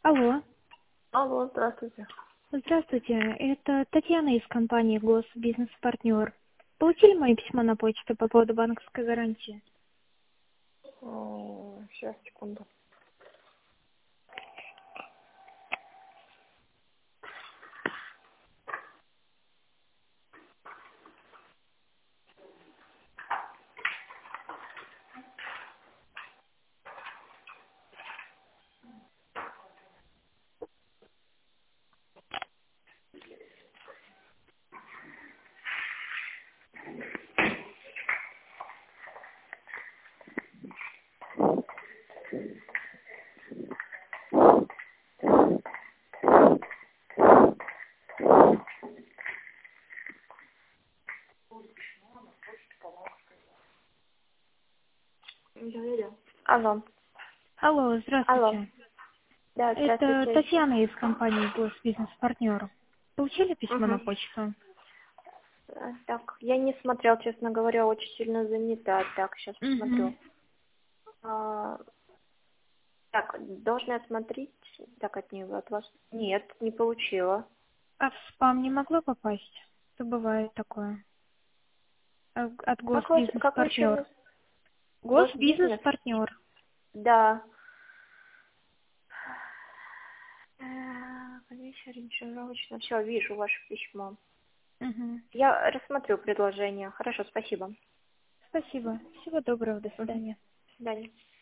Алло. Алло, здравствуйте. Здравствуйте. Это Татьяна из компании Госбизнес-партнер. Получили мое письмо на почту по поводу банковской гарантии? Сейчас, секунду. Да. Алло. Алло, Алло. здравствуйте. Да, Это здравствуйте. Татьяна из компании Госбизнес-партнер. Получили письмо на Угу. почту? Так, я не смотрел, честно говоря, очень сильно занята. Так, сейчас Угу. посмотрю. А, так, должна смотреть. Так, от нее, от вас. Нет, не получила. А в спам не могло попасть? То бывает такое. От Как вы еще Госбизнес-партнер. раз? Госбизнес? Госбизнес-партнер. Да. Комиссия ориентировочно. Все, вижу ваше письмо. Угу. Я рассмотрю предложение. Хорошо, спасибо. Спасибо. Всего доброго. До Мгм. свидания. До свидания.